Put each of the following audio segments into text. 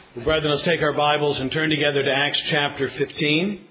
Well, brethren, let's take our Bibles and turn together to Acts chapter 15.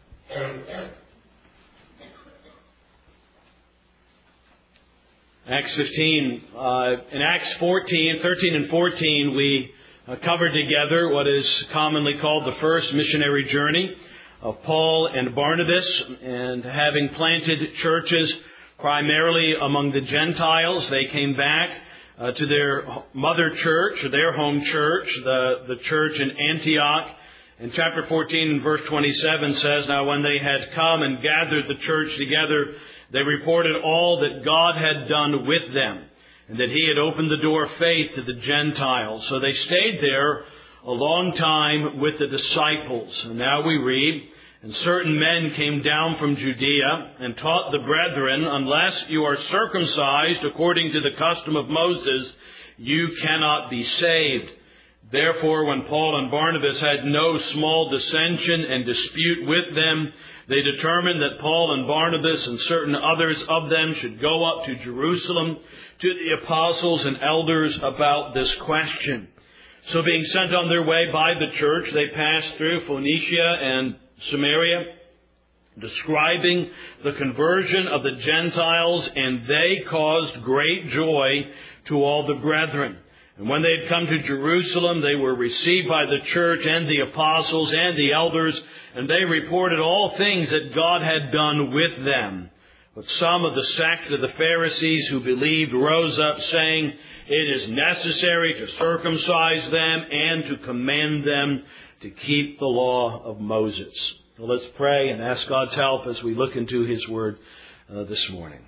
Acts 15. In Acts 13 and 14, we covered together what is commonly called the first missionary journey of Paul and Barnabas. And having planted churches primarily among the Gentiles, they came back to their mother church, their home church, the church in Antioch. And chapter 14 and verse 27 says, "Now when they had come and gathered the church together, they reported all that God had done with them, and that He had opened the door of faith to the Gentiles." So they stayed there a long time with the disciples. And now we read, "And certain men came down from Judea and taught the brethren, unless you are circumcised according to the custom of Moses, you cannot be saved. Therefore, when Paul and Barnabas had no small dissension and dispute with them, they determined that Paul and Barnabas and certain others of them should go up to Jerusalem to the apostles and elders about this question. So being sent on their way by the church, they passed through Phoenicia and Samaria, describing the conversion of the Gentiles, and they caused great joy to all the brethren. And when they had come to Jerusalem, they were received by the church and the apostles and the elders, and they reported all things that God had done with them. But some of the sect of the Pharisees who believed rose up, saying, 'It is necessary to circumcise them and to command them to keep the law of Moses.'" Well, let's pray and ask God's help as we look into His Word this morning.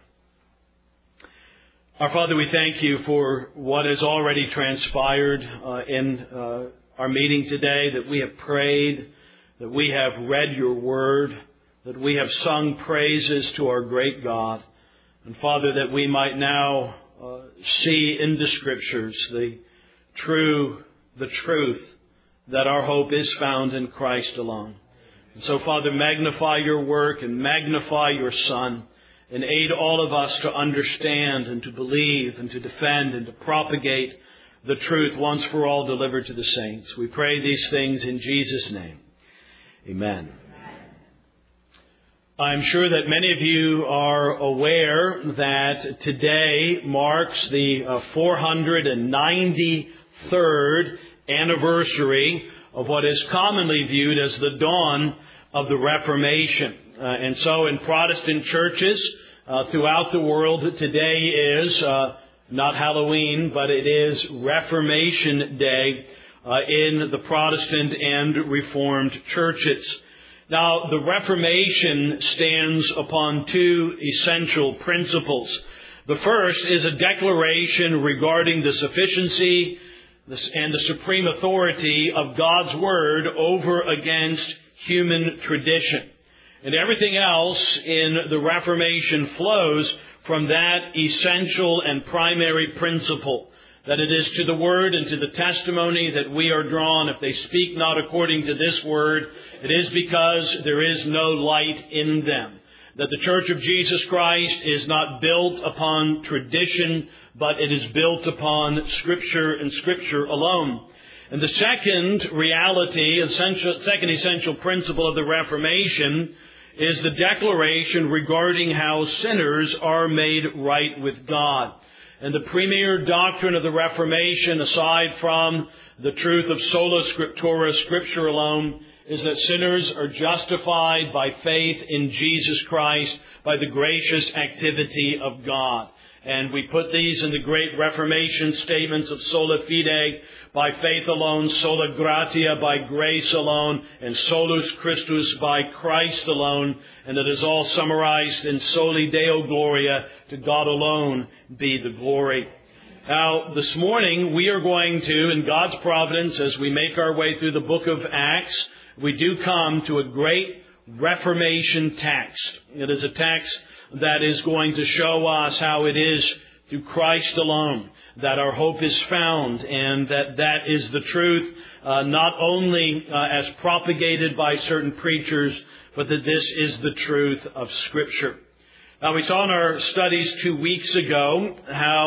Our Father, we thank You for what has already transpired in our meeting today, that we have prayed, that we have read Your Word, that we have sung praises to our great God. And Father, that we might now see in the Scriptures the truth that our hope is found in Christ alone. And so, Father, magnify Your work and magnify Your Son, and aid all of us to understand and to believe and to defend and to propagate the truth once for all delivered to the saints. We pray these things in Jesus' name. Amen. I'm sure that many of you are aware that today marks the 493rd anniversary of what is commonly viewed as the dawn of the Reformation. And so in Protestant churches throughout the world, today is not Halloween, but it is Reformation Day in the Protestant and Reformed churches. Now, the Reformation stands upon two essential principles. The first is a declaration regarding the sufficiency and the supreme authority of God's Word over against human tradition. And everything else in the Reformation flows from that essential and primary principle, that it is to the Word and to the testimony that we are drawn. If they speak not according to this Word, it is because there is no light in them. That the Church of Jesus Christ is not built upon tradition, but it is built upon Scripture and Scripture alone. And the second reality, second essential principle of the Reformation is the declaration regarding how sinners are made right with God. And the premier doctrine of the Reformation, aside from the truth of sola scriptura, Scripture alone, is that sinners are justified by faith in Jesus Christ by the gracious activity of God. And we put these in the great Reformation statements of sola fide, by faith alone, sola gratia, by grace alone, and solus Christus, by Christ alone. And it is all summarized in soli Deo Gloria, to God alone be the glory. Now, this morning we are going to, in God's providence, as we make our way through the book of Acts, we do come to a great Reformation text. It is a text that is going to show us how it is through Christ alone that our hope is found, and that is the truth, not only as propagated by certain preachers, but that this is the truth of Scripture. Now, we saw in our studies 2 weeks ago how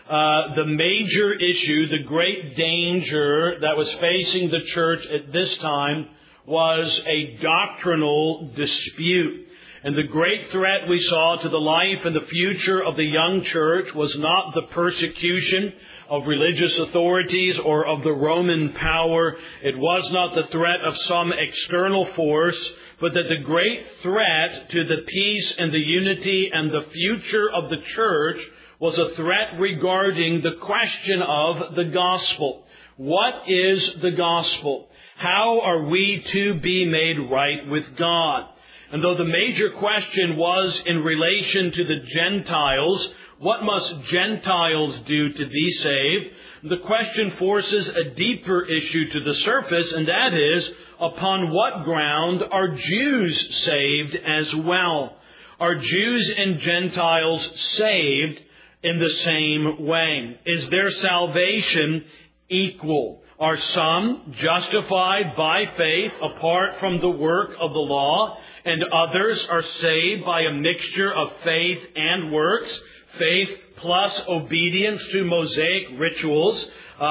the major issue, the great danger that was facing the church at this time was a doctrinal dispute. And the great threat we saw to the life and the future of the young church was not the persecution of religious authorities or of the Roman power. It was not the threat of some external force, but that the great threat to the peace and the unity and the future of the church was a threat regarding the question of the gospel. What is the gospel? How are we to be made right with God? And though the major question was in relation to the Gentiles, what must Gentiles do to be saved? The question forces a deeper issue to the surface, and that is, upon what ground are Jews saved as well? Are Jews and Gentiles saved in the same way? Is their salvation equal? Are some justified by faith apart from the work of the law, and others are saved by a mixture of faith and works, faith plus obedience to Mosaic rituals,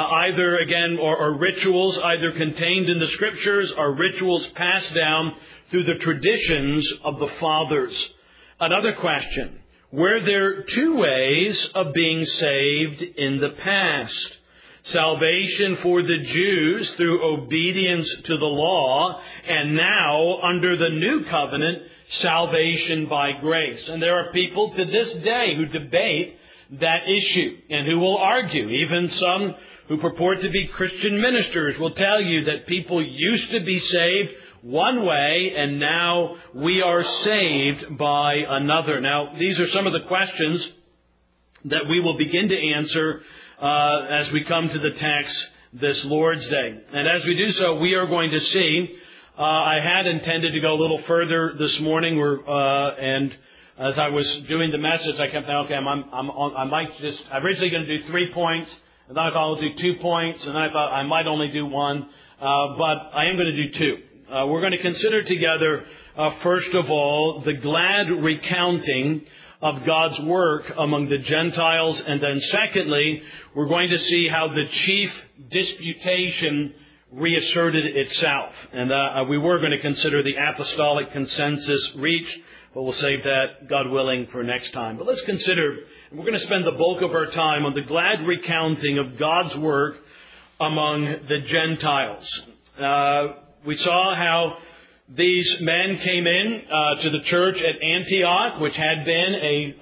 or rituals either contained in the Scriptures or rituals passed down through the traditions of the fathers? Another question: were there two ways of being saved in the past? Salvation for the Jews through obedience to the law, and now, under the new covenant, salvation by grace. And there are people to this day who debate that issue and who will argue. Even some who purport to be Christian ministers will tell you that people used to be saved one way, and now we are saved by another. Now, these are some of the questions that we will begin to answer as we come to the text this Lord's Day. And as we do so, we are going to see, I had intended to go a little further this morning, and as I was doing the message, I kept thinking, okay, I'm originally going to do 3 points, and then I thought I'll do 2 points, and then I thought I might only do one, but I am going to do 2. We're going to consider together, first of all, the glad recounting of God's work among the Gentiles. And then secondly, we're going to see how the chief disputation reasserted itself. And we were going to consider the apostolic consensus reached, but we'll save that, God willing, for next time. But let's consider, and we're going to spend the bulk of our time on the glad recounting of God's work among the Gentiles. We saw how these men came in to the church at Antioch, which had been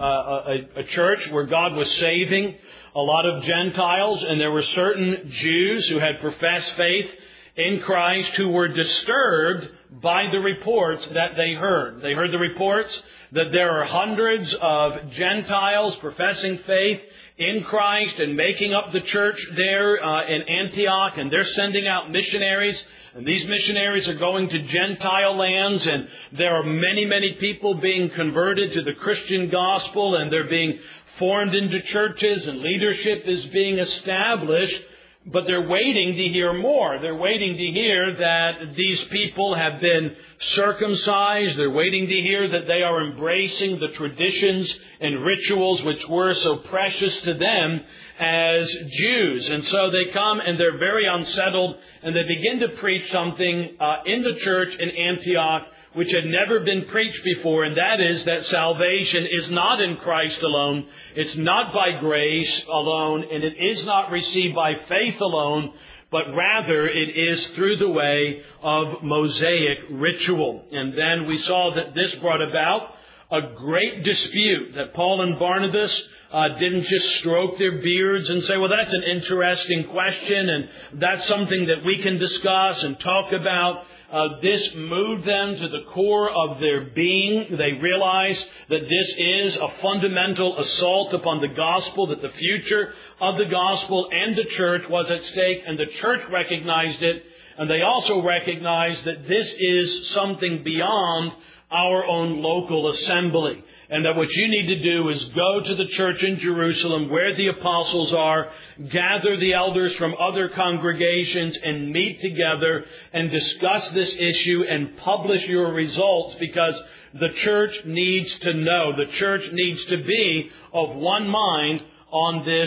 a church where God was saving a lot of Gentiles, and there were certain Jews who had professed faith in Christ who were disturbed by the reports that they heard. They heard the reports that there are hundreds of Gentiles professing faith in Christ and making up the church there in Antioch, and they're sending out missionaries. And these missionaries are going to Gentile lands, and there are many, many people being converted to the Christian gospel, and they're being formed into churches, and leadership is being established. But they're waiting to hear more. They're waiting to hear that these people have been circumcised. They're waiting to hear that they are embracing the traditions and rituals which were so precious to them as Jews. And so they come and they're very unsettled, and they begin to preach something in the church in Antioch which had never been preached before, and that is that salvation is not in Christ alone, it's not by grace alone, and it is not received by faith alone, but rather it is through the way of Mosaic ritual. And then we saw that this brought about a great dispute, that Paul and Barnabas didn't just stroke their beards and say, well, that's an interesting question, and that's something that we can discuss and talk about. This moved them to the core of their being. They realized that this is a fundamental assault upon the gospel, that the future of the gospel and the church was at stake, and the church recognized it. And they also recognized that this is something beyond our own local assembly, and that what you need to do is go to the church in Jerusalem where the apostles are, gather the elders from other congregations, and meet together and discuss this issue and publish your results, because the church needs to know, the church needs to be of one mind on this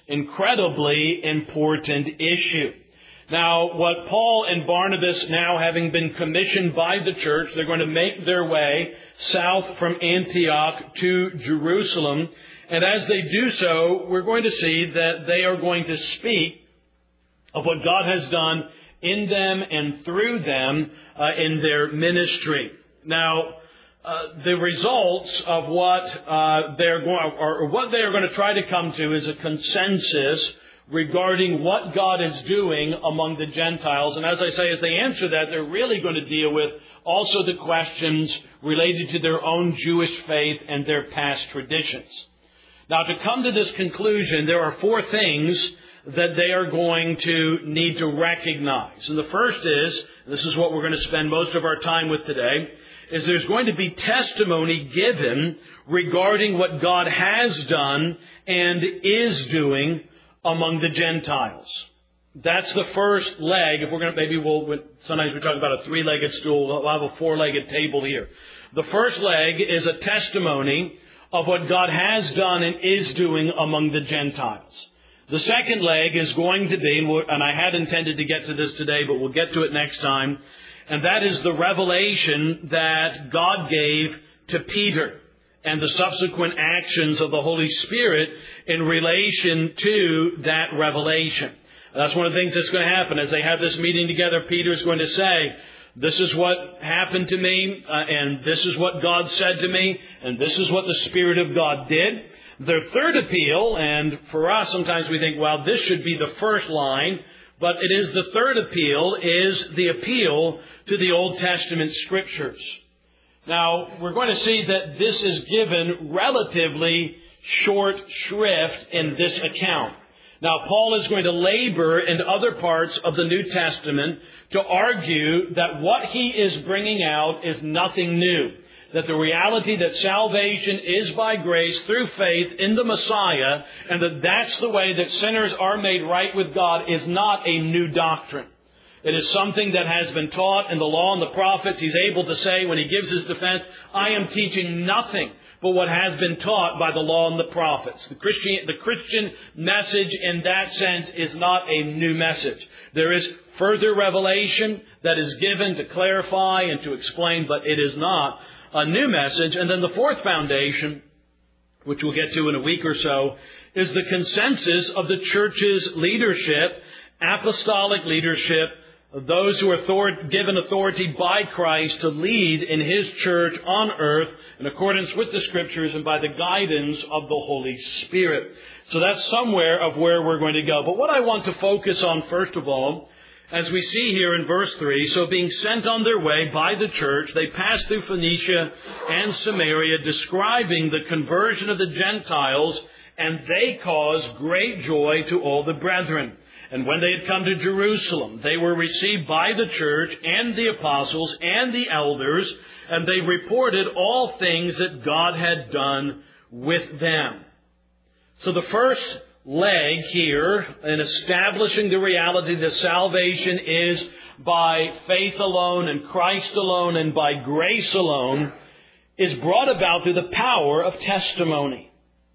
incredibly important issue. Now, what Paul and Barnabas, now having been commissioned by the church, they're going to make their way south from Antioch to Jerusalem. And as they do so, we're going to see that they are going to speak of what God has done in them and through them in their ministry. Now, the results of what they are going to try to come to is a consensus regarding what God is doing among the Gentiles. And as I say, as they answer that, they're really going to deal with also the questions related to their own Jewish faith and their past traditions. Now, to come to this conclusion, there are four things that they are going to need to recognize. And the first is, this is what we're going to spend most of our time with today, is there's going to be testimony given regarding what God has done and is doing among the Gentiles. That's the first leg. If we're going to, sometimes we talk about a three-legged stool. We'll have a four-legged table here. The first leg is a testimony of what God has done and is doing among the Gentiles. The second leg is going to be, and I had intended to get to this today, but we'll get to it next time, and that is the revelation that God gave to Peter and the subsequent actions of the Holy Spirit in relation to that revelation. That's one of the things that's going to happen. As they have this meeting together, Peter is going to say, this is what happened to me, and this is what God said to me, and this is what the Spirit of God did. Their third appeal, and for us sometimes we think, well, this should be the first line, but it is the third appeal, is the appeal to the Old Testament Scriptures. Now, we're going to see that this is given relatively short shrift in this account. Now, Paul is going to labor in other parts of the New Testament to argue that what he is bringing out is nothing new. That the reality that salvation is by grace through faith in the Messiah, and that that's the way that sinners are made right with God, is not a new doctrine. It is something that has been taught in the law and the prophets. He's able to say when he gives his defense, I am teaching nothing but what has been taught by the law and the prophets. The Christian message in that sense is not a new message. There is further revelation that is given to clarify and to explain, but it is not a new message. And then the fourth foundation, which we'll get to in a week or so, is the consensus of the church's leadership, apostolic leadership, of those who are given authority by Christ to lead in His church on earth in accordance with the Scriptures and by the guidance of the Holy Spirit. So that's somewhere of where we're going to go. But what I want to focus on first of all, as we see here in verse 3, so being sent on their way by the church, they passed through Phoenicia and Samaria, describing the conversion of the Gentiles, and they caused great joy to all the brethren. And when they had come to Jerusalem, they were received by the church and the apostles and the elders, and they reported all things that God had done with them. So the first leg here in establishing the reality that salvation is by faith alone and Christ alone and by grace alone is brought about through the power of testimony.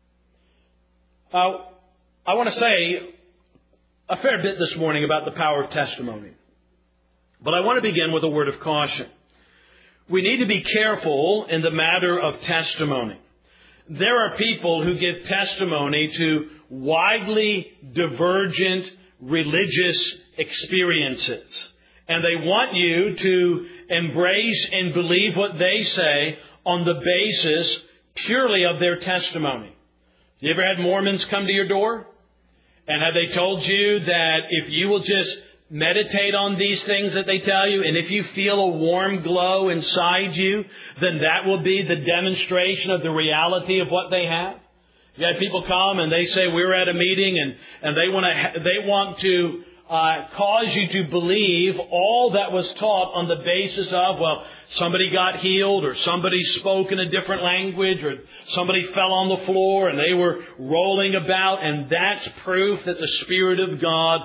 Now, I want to say a fair bit this morning about the power of testimony. But I want to begin with a word of caution. We need to be careful in the matter of testimony. There are people who give testimony to widely divergent religious experiences. And they want you to embrace and believe what they say on the basis purely of their testimony. Have you ever had Mormons come to your door? And have they told you that if you will just meditate on these things that they tell you, and if you feel a warm glow inside you, then that will be the demonstration of the reality of what they have? You had people come and they say, we're at a meeting and they want to cause you to believe all that was taught on the basis of, well, somebody got healed, or somebody spoke in a different language, or somebody fell on the floor and they were rolling about, and that's proof that the Spirit of God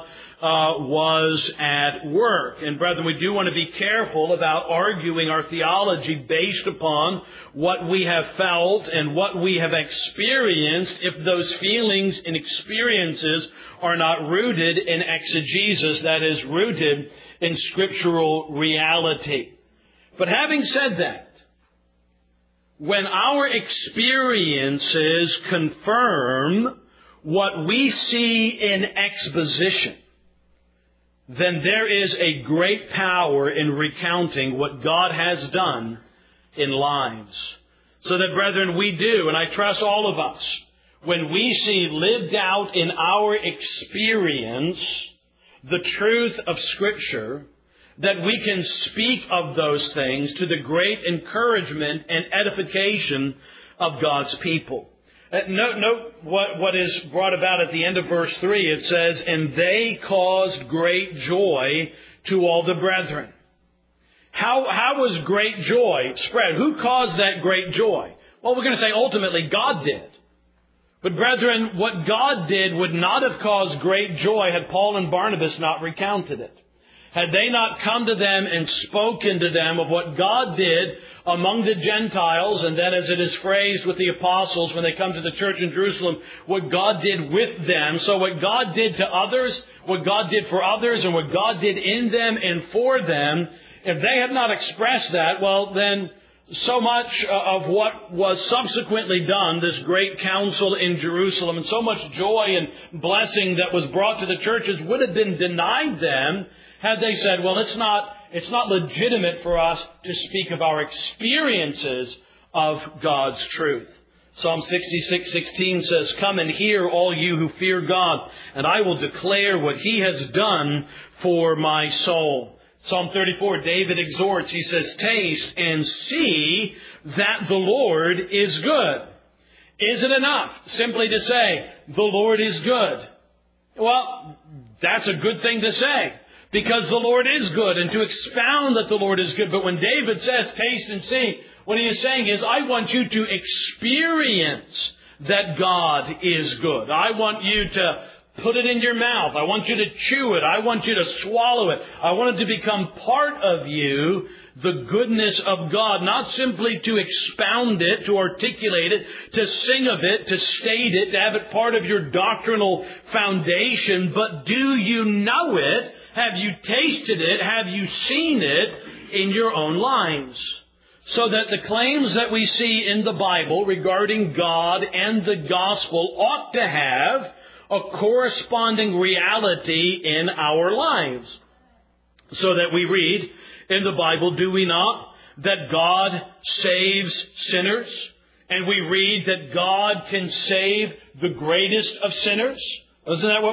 was at work. And brethren, we do want to be careful about arguing our theology based upon what we have felt and what we have experienced if those feelings and experiences are not rooted in exegesis, that is, rooted in scriptural reality. But having said that, when our experiences confirm what we see in exposition, then there is a great power in recounting what God has done in lives. So that, brethren, we do, and I trust all of us, when we see lived out in our experience the truth of Scripture, that we can speak of those things to the great encouragement and edification of God's people. Note what is brought about at the end of verse 3. It says, "And they caused great joy to all the brethren." How was great joy spread? Who caused that great joy? Well, we're going to say ultimately God did. But brethren, what God did would not have caused great joy had Paul and Barnabas not recounted it. Had they not come to them and spoken to them of what God did among the Gentiles, and then as it is phrased with the apostles when they come to the church in Jerusalem, what God did with them. So what God did to others, what God did for others, and what God did in them and for them, if they had not expressed that, well then so much of what was subsequently done, this great council in Jerusalem, and so much joy and blessing that was brought to the churches would have been denied them had they said, well, it's not legitimate for us to speak of our experiences of God's truth. Psalm 66:16 says, "Come and hear, all you who fear God, and I will declare what He has done for my soul." Psalm 34, David exhorts, he says, "Taste and see that the Lord is good." Is it enough simply to say, "The Lord is good"? Well, that's a good thing to say, because the Lord is good, and to expound that the Lord is good. But when David says, "Taste and see," what he is saying is, I want you to experience that God is good. I want you to put it in your mouth. I want you to chew it. I want you to swallow it. I want it to become part of you, the goodness of God. Not simply to expound it, to articulate it, to sing of it, to state it, to have it part of your doctrinal foundation. But do you know it? Have you tasted it? Have you seen it in your own lives? So that the claims that we see in the Bible regarding God and the gospel ought to have a corresponding reality in our lives. So that we read in the Bible, do we not, that God saves sinners? And we read that God can save the greatest of sinners? Isn't that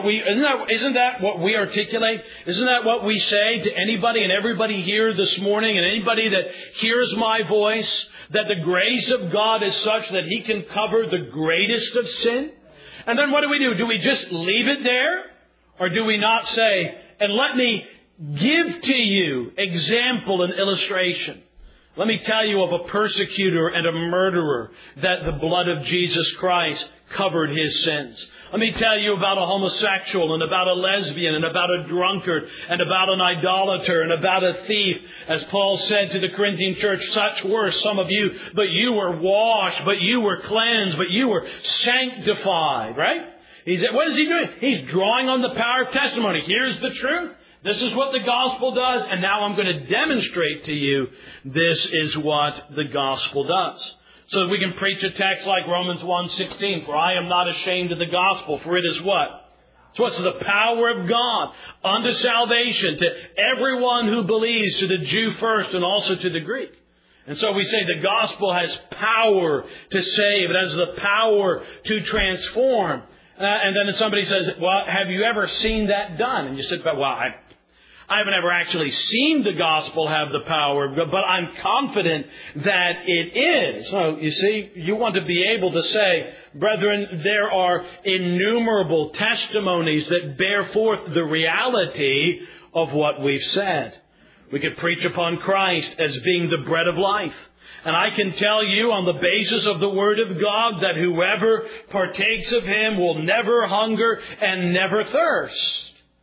what we articulate? Isn't that what we say to anybody and everybody here this morning, and anybody that hears my voice, that the grace of God is such that He can cover the greatest of sin? And then what do? Do we just leave it there? Or do we not say, and let me give to you example and illustration? Let me tell you of a persecutor and a murderer that the blood of Jesus Christ covered his sins. Let me tell you about a homosexual and about a lesbian and about a drunkard and about an idolater and about a thief. As Paul said to the Corinthian church, such were some of you, but you were washed, but you were cleansed, but you were sanctified, right? What is he doing? He's drawing on the power of testimony. Here's the truth. This is what the gospel does, and now I'm going to demonstrate to you this is what the gospel does. So that we can preach a text like Romans 1:16, "For I am not ashamed of the gospel, for it is" what? So what's the power of God unto salvation to everyone who believes, to the Jew first and also to the Greek. And so we say the gospel has power to save. It has the power to transform. And then somebody says, well, have you ever seen that done? And you say, well, I haven't ever actually seen the gospel have the power, but I'm confident that it is. So, you see, you want to be able to say, brethren, there are innumerable testimonies that bear forth the reality of what we've said. We could preach upon Christ as being the bread of life. And I can tell you on the basis of the Word of God that whoever partakes of Him will never hunger and never thirst.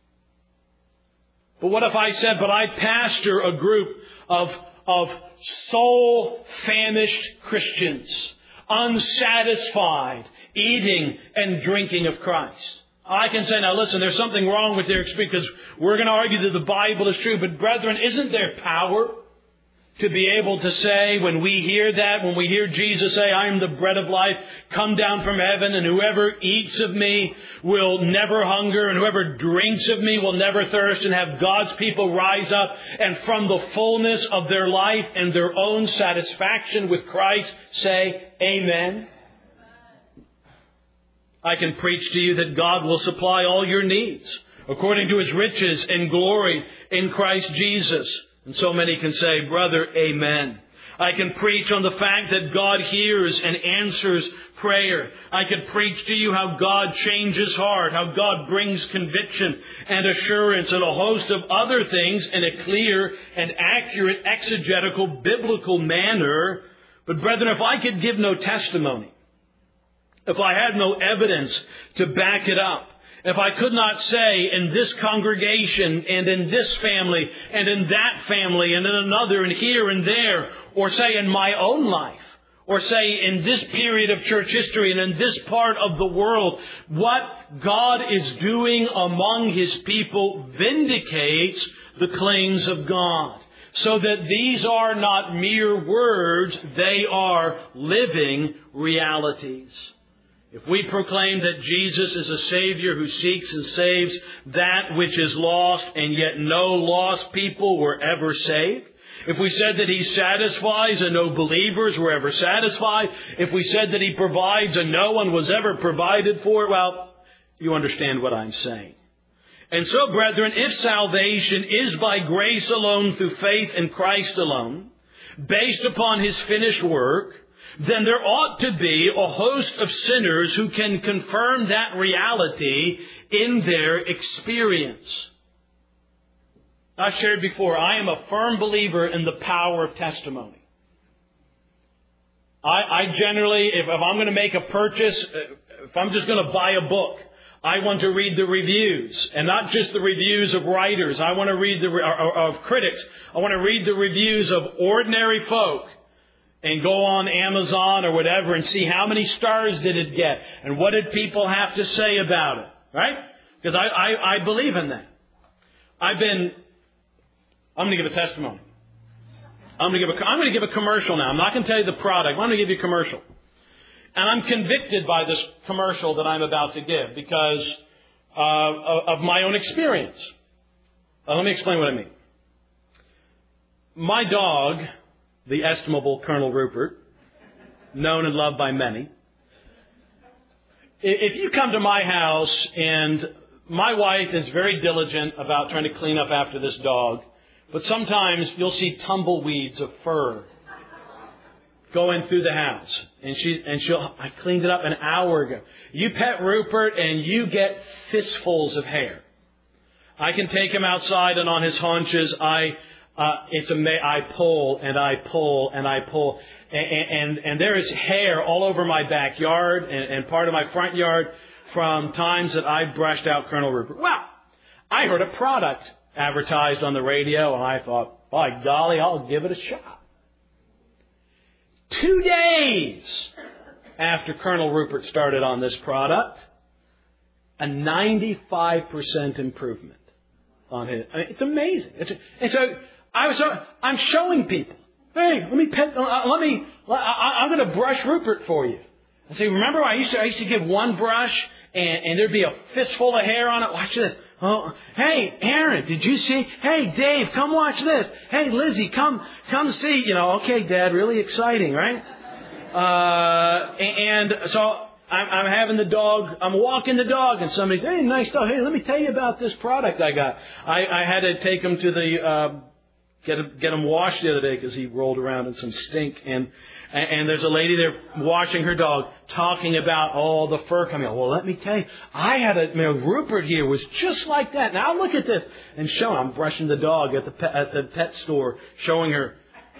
But what if I said, but I pastor a group of soul-famished Christians, unsatisfied, eating and drinking of Christ? I can say, now listen, there's something wrong with their experience because we're going to argue that the Bible is true. But brethren, isn't there power to be able to say, when we hear that, when we hear Jesus say, I am the bread of life, come down from heaven, and whoever eats of me will never hunger, and whoever drinks of me will never thirst, and have God's people rise up, and from the fullness of their life and their own satisfaction with Christ say, Amen. I can preach to you that God will supply all your needs according to His riches and glory in Christ Jesus. And so many can say, brother, amen. I can preach on the fact that God hears and answers prayer. I can preach to you how God changes heart, how God brings conviction and assurance and a host of other things in a clear and accurate exegetical biblical manner. But brethren, if I could give no testimony, if I had no evidence to back it up, if I could not say in this congregation and in this family and in that family and in another and here and there, or say in my own life, or say in this period of church history and in this part of the world, what God is doing among His people vindicates the claims of God. So that these are not mere words, they are living realities. If we proclaim that Jesus is a Savior who seeks and saves that which is lost, and yet no lost people were ever saved, if we said that He satisfies and no believers were ever satisfied, if we said that He provides and no one was ever provided for, well, you understand what I'm saying. And so, brethren, if salvation is by grace alone through faith in Christ alone, based upon His finished work, then there ought to be a host of sinners who can confirm that reality in their experience. I've shared before, I am a firm believer in the power of testimony. I generally, if I'm going to make a purchase, if I'm just going to buy a book, I want to read the reviews, and not just the reviews of writers. I want to read of critics. I want to read the reviews of ordinary folk. And go on Amazon or whatever and see how many stars did it get. And what did people have to say about it. Right? Because I believe in that. I'm going to give a testimony. I'm going to give a commercial now. I'm not going to tell you the product. I'm going to give you a commercial. And I'm convicted by this commercial that I'm about to give because of my own experience. Let me explain what I mean. My dog, the estimable Colonel Rupert, known and loved by many. If you come to my house and my wife is very diligent about trying to clean up after this dog, but sometimes you'll see tumbleweeds of fur going through the house. I cleaned it up an hour ago. You pet Rupert and you get fistfuls of hair. I can take him outside and on his haunches, I pull and I pull and I pull, and there is hair all over my backyard and part of my front yard from times that I brushed out Colonel Rupert. Well, I heard a product advertised on the radio, and I thought, by golly, I'll give it a shot. 2 days after Colonel Rupert started on this product, a 95% improvement on his. I mean, it's amazing. And so I'm showing people, hey, I'm going to brush Rupert for you. I say, remember I used to give one brush and there'd be a fistful of hair on it. Watch this. Oh, hey, Aaron, did you see? Hey, Dave, come watch this. Hey, Lizzie, come see. Okay, Dad, really exciting, right? And so I'm having the dog, I'm walking the dog, and somebody says, hey, nice dog. Hey, let me tell you about this product I got. I had to take him to the, get him washed the other day because he rolled around in some stink. And there's a lady there washing her dog, talking about all the fur coming out. Well, let me tell you, I had Rupert here was just like that. Now look at this. And showing, I'm brushing the dog at the pet store, showing her.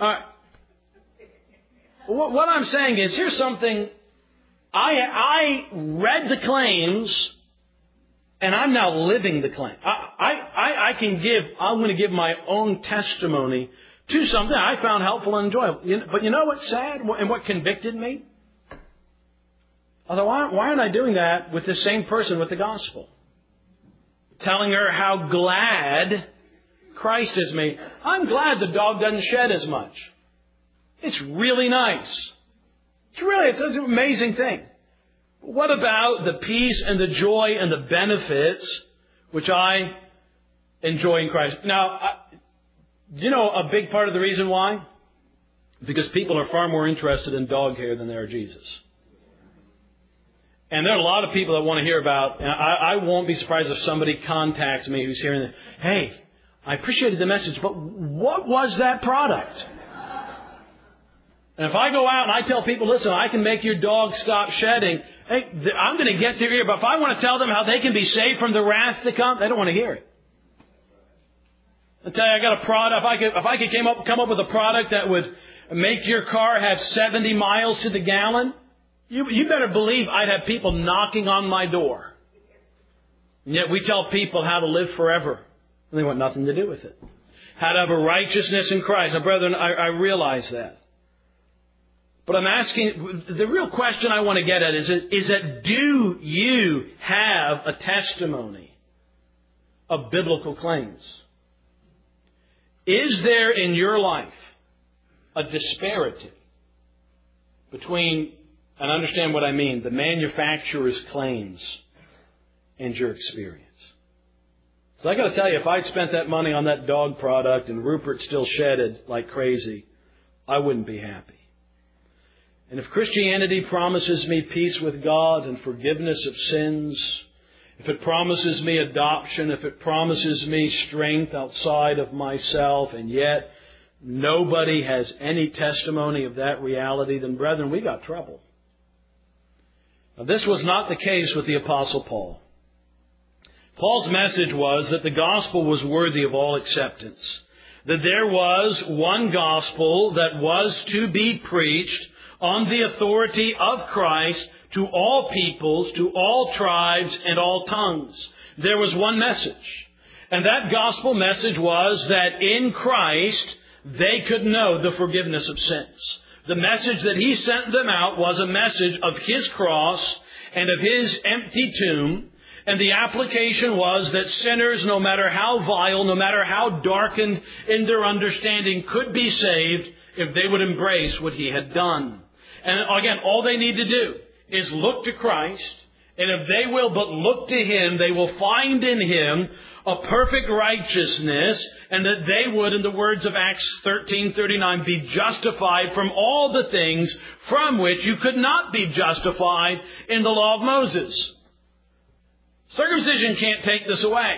What I'm saying is, here's something. I read the claims, and I'm now living the claim. I'm going to give my own testimony to something I found helpful and enjoyable. But you know what's sad and what convicted me? Although why aren't I doing that with the same person with the gospel? Telling her how glad Christ is me. I'm glad the dog doesn't shed as much. It's really nice. It's an amazing thing. What about the peace and the joy and the benefits which I enjoy in Christ? Now, you know a big part of the reason why? Because people are far more interested in dog hair than they are Jesus. And there are a lot of people that want to hear about, and I won't be surprised if somebody contacts me who's hearing this. Hey, I appreciated the message, but what was that product? And if I go out and I tell people, listen, I can make your dog stop shedding, hey, I'm going to get their ear. But if I want to tell them how they can be saved from the wrath to come, they don't want to hear it. I tell you, I got a product. If I could come up with a product that would make your car have 70 miles to the gallon, you better believe I'd have people knocking on my door. And yet we tell people how to live forever, and they want nothing to do with it. How to have a righteousness in Christ. Now, brethren, I realize that. But I'm asking, the real question I want to get at is that do you have a testimony of biblical claims? Is there in your life a disparity between, and understand what I mean, the manufacturer's claims and your experience? So I got to tell you, if I'd spent that money on that dog product and Rupert still shedded like crazy, I wouldn't be happy. And if Christianity promises me peace with God and forgiveness of sins, if it promises me adoption, if it promises me strength outside of myself, and yet nobody has any testimony of that reality, then brethren, we got trouble. Now, this was not the case with the Apostle Paul. Paul's message was that the gospel was worthy of all acceptance. That there was one gospel that was to be preached on the authority of Christ to all peoples, to all tribes, and all tongues. There was one message. And that gospel message was that in Christ they could know the forgiveness of sins. The message that He sent them out was a message of His cross and of His empty tomb. And the application was that sinners, no matter how vile, no matter how darkened in their understanding, could be saved if they would embrace what He had done. And again, all they need to do is look to Christ. And if they will but look to Him, they will find in Him a perfect righteousness, and that they would, in the words of Acts 13:39, be justified from all the things from which you could not be justified in the law of Moses. Circumcision can't take this away.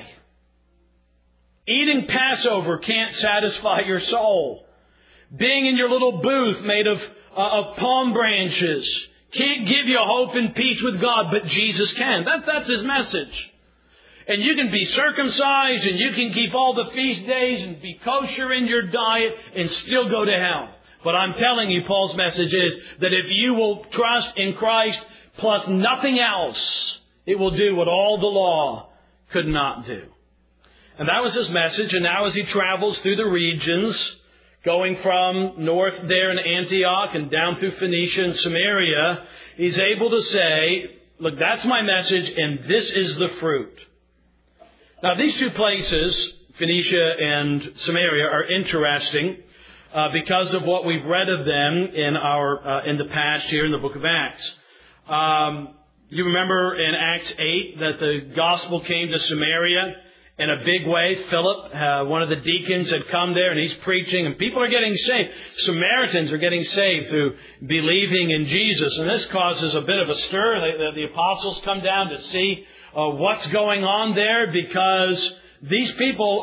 Eating Passover can't satisfy your soul. Being in your little booth made of palm branches can't give you hope and peace with God, but Jesus can. That's His message. And you can be circumcised and you can keep all the feast days and be kosher in your diet and still go to hell. But I'm telling you, Paul's message is that if you will trust in Christ plus nothing else, it will do what all the law could not do. And that was his message. And now as he travels through the regions, going from north there in Antioch and down through Phoenicia and Samaria, he's able to say, look, that's my message and this is the fruit. Now, these two places, Phoenicia and Samaria, are interesting because of what we've read of them in the past here in the book of Acts. You remember in Acts 8 that the gospel came to Samaria in a big way. Philip, one of the deacons, had come there and he's preaching and people are getting saved. Samaritans are getting saved through believing in Jesus. And this causes a bit of a stir. The apostles come down to see what's going on there, because these people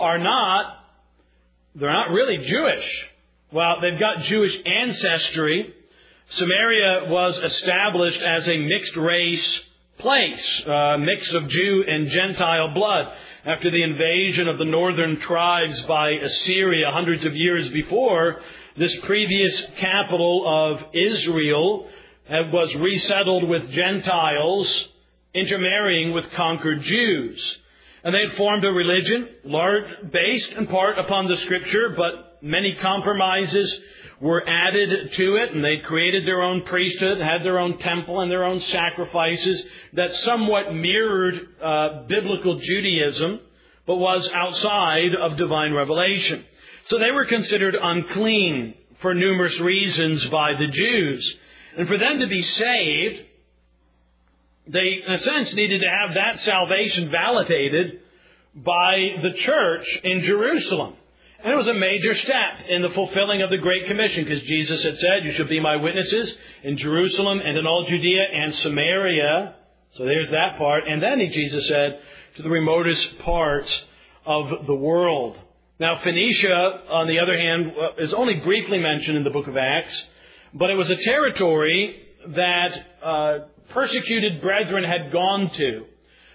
they're not really Jewish. Well, they've got Jewish ancestry. Samaria was established as a mixed race place, a mix of Jew and Gentile blood. After the invasion of the northern tribes by Assyria hundreds of years before, this previous capital of Israel was resettled with Gentiles intermarrying with conquered Jews. And they had formed a religion, based in part upon the Scripture, but many compromises were added to it, and they created their own priesthood, had their own temple and their own sacrifices that somewhat mirrored biblical Judaism, but was outside of divine revelation. So they were considered unclean for numerous reasons by the Jews. And for them to be saved, they, in a sense, needed to have that salvation validated by the church in Jerusalem. And it was a major step in the fulfilling of the Great Commission, because Jesus had said, "You shall be my witnesses in Jerusalem and in all Judea and Samaria." So there's that part. And then Jesus said, "to the remotest parts of the world." Now, Phoenicia, on the other hand, is only briefly mentioned in the book of Acts, but it was a territory that persecuted brethren had gone to.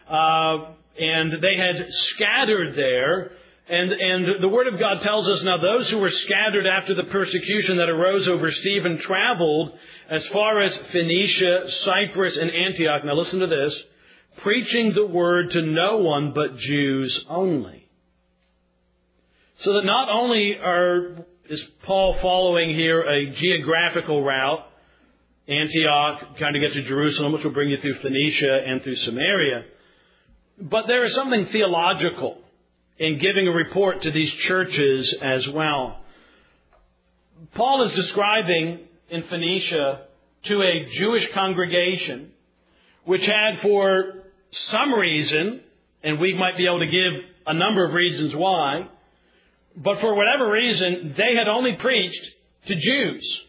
And they had scattered there. And the Word of God tells us, now those who were scattered after the persecution that arose over Stephen traveled as far as Phoenicia, Cyprus, and Antioch. Now listen to this. Preaching the Word to no one but Jews only. So that not only is Paul following here a geographical route, Antioch, trying to get to Jerusalem, which will bring you through Phoenicia and through Samaria, but there is something theological in giving a report to these churches as well. Paul is describing in Phoenicia to a Jewish congregation which had, for some reason, and we might be able to give a number of reasons why, but for whatever reason, they had only preached to Jews.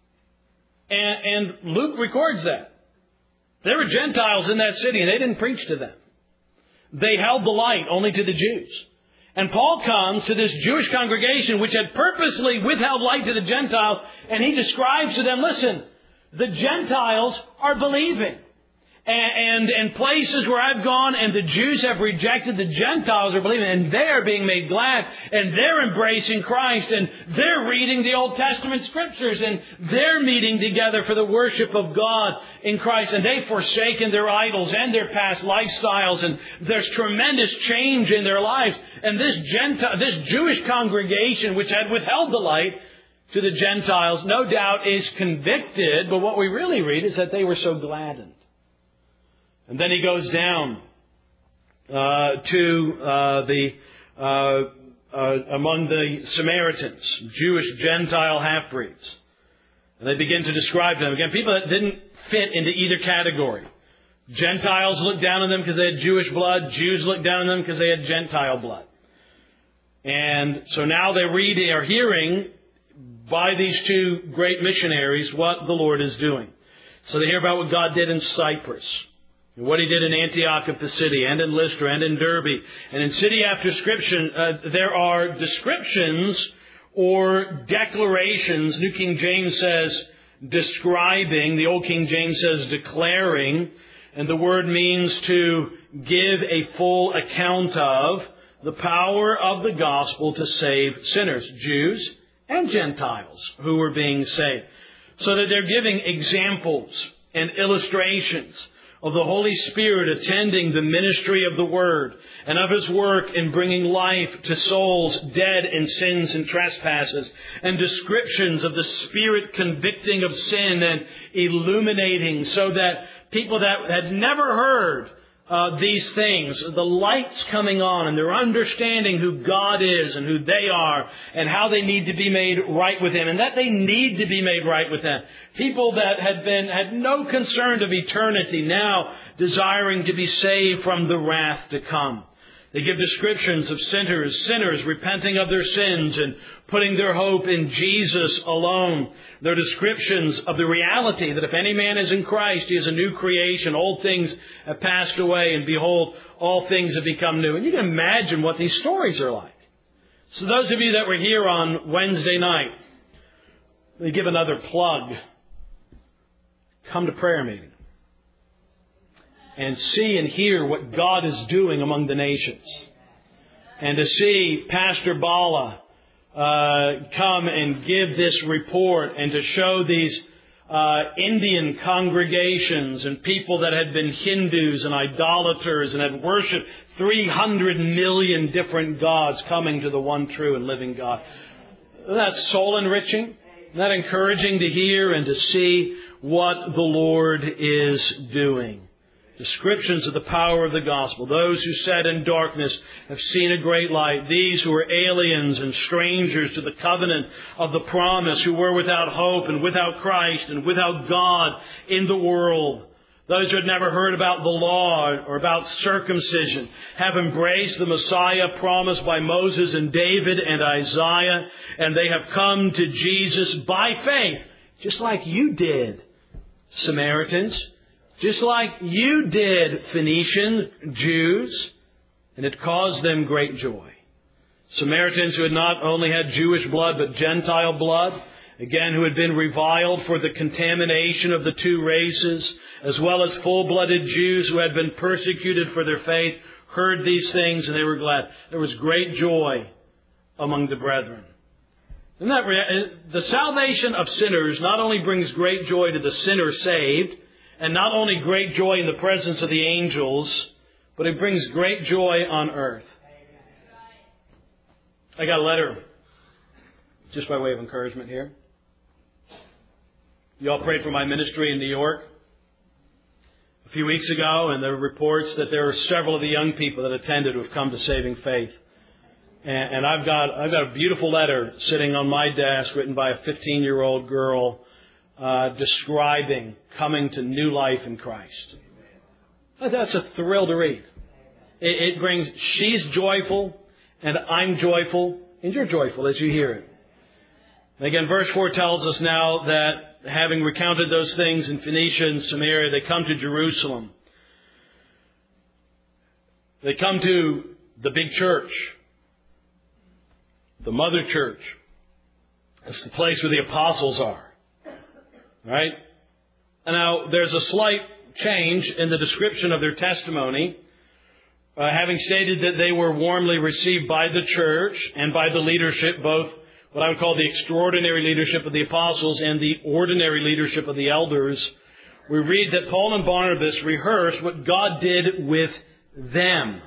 And Luke records that. There were Gentiles in that city and they didn't preach to them. They held the light only to the Jews. And Paul comes to this Jewish congregation which had purposely withheld light to the Gentiles, and he describes to them, listen, the Gentiles are believing. And places where I've gone and the Jews have rejected, the Gentiles are believing, and they're being made glad, and they're embracing Christ, and they're reading the Old Testament Scriptures, and they're meeting together for the worship of God in Christ, and they've forsaken their idols and their past lifestyles, and there's tremendous change in their lives. And this Jewish congregation, which had withheld the light to the Gentiles, no doubt is convicted, but what we really read is that they were so gladdened. And then he goes down to among the Samaritans, Jewish Gentile half-breeds. And they begin to describe them. Again, people that didn't fit into either category. Gentiles looked down on them because they had Jewish blood. Jews looked down on them because they had Gentile blood. And so now they are hearing by these two great missionaries what the Lord is doing. So they hear about what God did in Cyprus, and what He did in Antioch of Pisidia, and in Lystra, and in Derbe. And in city after description, there are descriptions or declarations. New King James says describing. The Old King James says declaring. And the word means to give a full account of the power of the gospel to save sinners, Jews and Gentiles who were being saved. So that they're giving examples and illustrations of the Holy Spirit attending the ministry of the Word and of His work in bringing life to souls dead in sins and trespasses, and descriptions of the Spirit convicting of sin and illuminating, so that people that had never heard these things, the light's coming on, and they're understanding who God is and who they are and how they need to be made right with Him, and that they need to be made right with Him. People that had no concern of eternity, now desiring to be saved from the wrath to come. They give descriptions of sinners repenting of their sins and putting their hope in Jesus alone. They're descriptions of the reality that if any man is in Christ, he is a new creation. Old things have passed away, and behold, all things have become new. And you can imagine what these stories are like. So those of you that were here on Wednesday night, let me give another plug. Come to prayer meeting and see and hear what God is doing among the nations. And to see Pastor Bala come and give this report and to show these Indian congregations and people that had been Hindus and idolaters and had worshipped 300 million different gods coming to the one true and living God. Isn't that soul enriching? Isn't that encouraging to hear and to see what the Lord is doing? Descriptions of the power of the gospel. Those who sat in darkness have seen a great light. These who were aliens and strangers to the covenant of the promise, who were without hope and without Christ and without God in the world. Those who had never heard about the law or about circumcision have embraced the Messiah promised by Moses and David and Isaiah, and they have come to Jesus by faith, just like you did, Samaritans. Just like you did, Phoenician Jews, and it caused them great joy. Samaritans who had not only had Jewish blood, but Gentile blood, again, who had been reviled for the contamination of the two races, as well as full-blooded Jews who had been persecuted for their faith, heard these things and they were glad. There was great joy among the brethren. And the salvation of sinners not only brings great joy to the sinner saved, and not only great joy in the presence of the angels, but it brings great joy on earth. I got a letter, just by way of encouragement here. You all prayed for my ministry in New York a few weeks ago, and there were reports that there are several of the young people that attended who have come to saving faith. And I've got a beautiful letter sitting on my desk written by a 15-year-old girl describing coming to new life in Christ. That's a thrill to read. It brings, she's joyful, and I'm joyful, and you're joyful as you hear it. And again, verse 4 tells us now that having recounted those things in Phoenicia and Samaria, they come to Jerusalem. They come to the big church, the mother church. It's the place where the apostles are. Right? And now, there's a slight change in the description of their testimony. Having stated that they were warmly received by the church and by the leadership, both what I would call the extraordinary leadership of the apostles and the ordinary leadership of the elders, we read that Paul and Barnabas rehearsed what God did with them.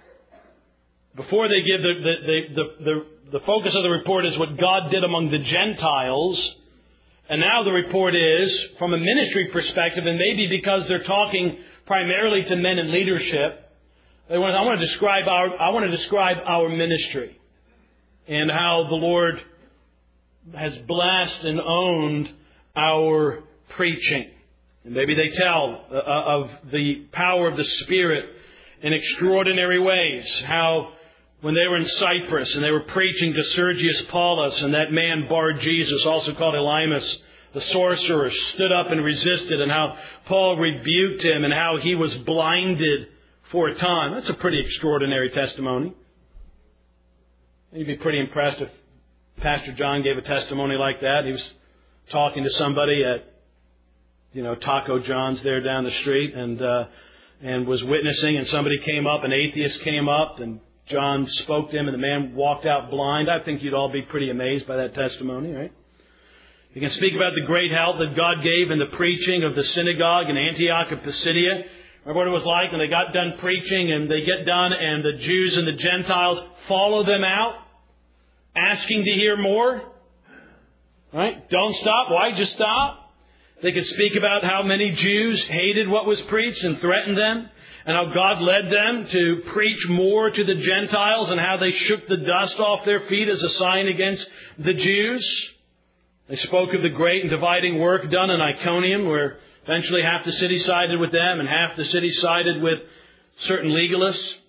Before they give the focus of the report is what God did among the Gentiles. And now the report is, from a ministry perspective, and maybe because they're talking primarily to men in leadership, I want to describe our ministry and how the Lord has blessed and owned our preaching. And maybe they tell of the power of the Spirit in extraordinary ways. How when they were in Cyprus and they were preaching to Sergius Paulus, and that man Bar-Jesus, also called Elymas, the sorcerer, stood up and resisted, and how Paul rebuked him and how he was blinded for a time. That's a pretty extraordinary testimony. You'd be pretty impressed if Pastor John gave a testimony like that. He was talking to somebody at, Taco John's there down the street, and was witnessing, and somebody came up, an atheist came up, and John spoke to him, and the man walked out blind. I think you'd all be pretty amazed by that testimony, right? You can speak about the great help that God gave in the preaching of the synagogue in Antioch of Pisidia. Remember what it was like when they got done preaching, and they get done, and the Jews and the Gentiles follow them out, asking to hear more. Right? Don't stop. Why just stop? They could speak about how many Jews hated what was preached and threatened them, and how God led them to preach more to the Gentiles, and how they shook the dust off their feet as a sign against the Jews. They spoke of the great and dividing work done in Iconium, where eventually half the city sided with them and half the city sided with certain legalists.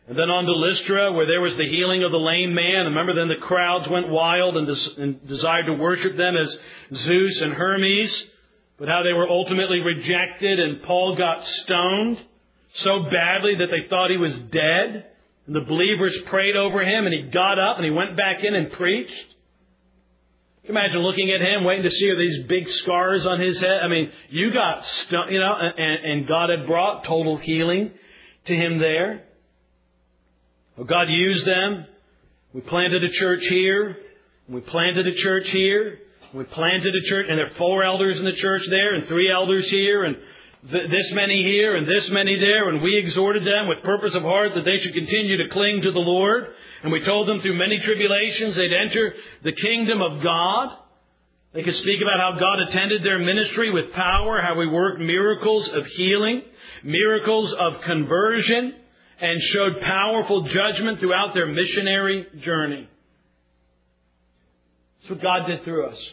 And then on to Lystra, where there was the healing of the lame man. Remember, then the crowds went wild and desired to worship them as Zeus and Hermes, but how they were ultimately rejected, and Paul got stoned so badly that they thought he was dead. And the believers prayed over him, and he got up and he went back in and preached. Can you imagine looking at him, waiting to see these big scars on his head? I mean, you got stoned, and God had brought total healing to him there. Well, God used them. We planted a church here. We planted a church here. We planted a church, and there are 4 elders in the church there, and 3 elders here, and this many here, and this many there. And we exhorted them with purpose of heart that they should continue to cling to the Lord. And we told them through many tribulations they'd enter the kingdom of God. They could speak about how God attended their ministry with power, how we worked miracles of healing, miracles of conversion, and showed powerful judgment throughout their missionary journey. That's what God did through us.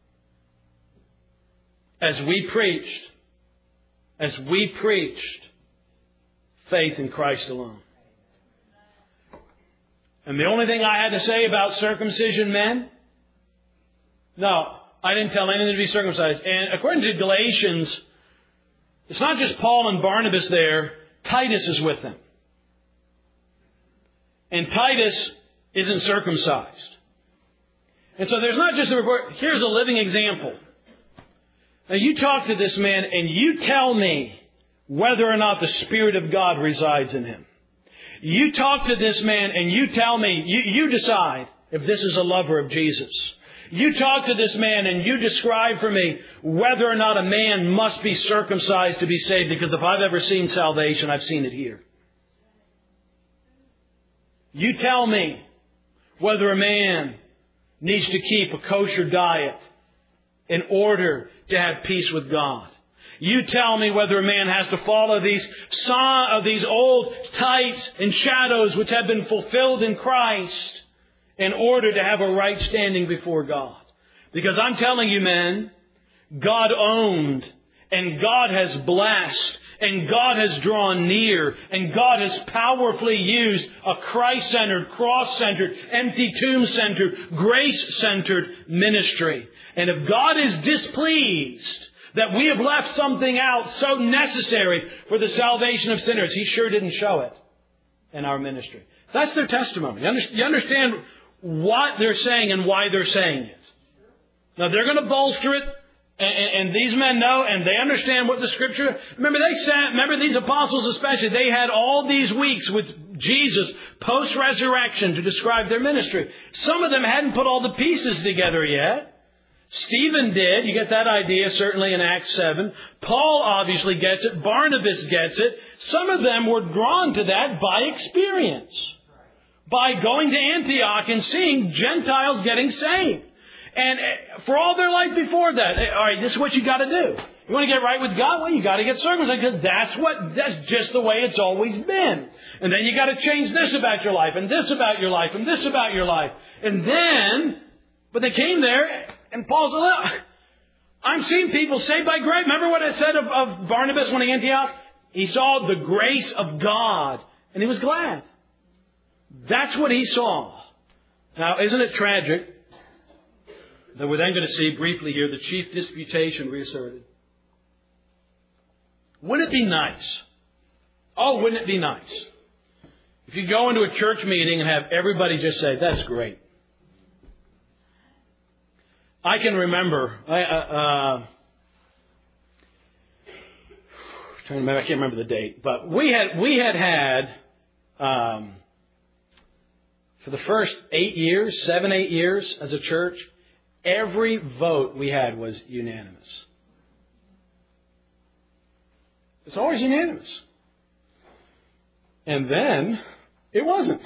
As we preached faith in Christ alone. And the only thing I had to say about circumcision men? No, I didn't tell anyone to be circumcised. And according to Galatians, it's not just Paul and Barnabas there. Titus is with them. And Titus isn't circumcised. And so there's not just a report. Here's a living example. Now you talk to this man and you tell me whether or not the Spirit of God resides in him. You talk to this man and you tell me, you decide if this is a lover of Jesus. You talk to this man and you describe for me whether or not a man must be circumcised to be saved, because if I've ever seen salvation, I've seen it here. You tell me whether a man needs to keep a kosher diet in order to have peace with God. You tell me whether a man has to follow these old types and shadows which have been fulfilled in Christ in order to have a right standing before God. Because I'm telling you, men, God owned and God has blessed and God has drawn near and God has powerfully used a Christ-centered, cross-centered, empty tomb-centered, grace-centered ministry. And if God is displeased that we have left something out so necessary for the salvation of sinners, He sure didn't show it in our ministry. That's their testimony. You understand what they're saying and why they're saying it. Now, they're going to bolster it, and these men know, and they understand what the Scripture... Remember these apostles especially, they had all these weeks with Jesus post-resurrection to describe their ministry. Some of them hadn't put all the pieces together yet. Stephen did. You get that idea certainly in Acts 7. Paul obviously gets it. Barnabas gets it. Some of them were drawn to that by experience. By going to Antioch and seeing Gentiles getting saved. And for all their life before that, all right, this is what you got to do. You want to get right with God? Well, you got to get circumcised, because that's just the way it's always been. And then you got to change this about your life, and this about your life, and this about your life. And then, but they came there, and Paul said, look, I'm seeing people saved by grace. Remember what it said of Barnabas when he Antioch? He saw the grace of God, and he was glad. That's what he saw. Now, isn't it tragic that we're then going to see briefly here the chief disputation reasserted? Wouldn't it be nice? Oh, wouldn't it be nice if you go into a church meeting and have everybody just say, that's great. I can remember, I can't remember the date, but we had for the first 8 years as a church, every vote we had was unanimous. It's always unanimous. And then it wasn't.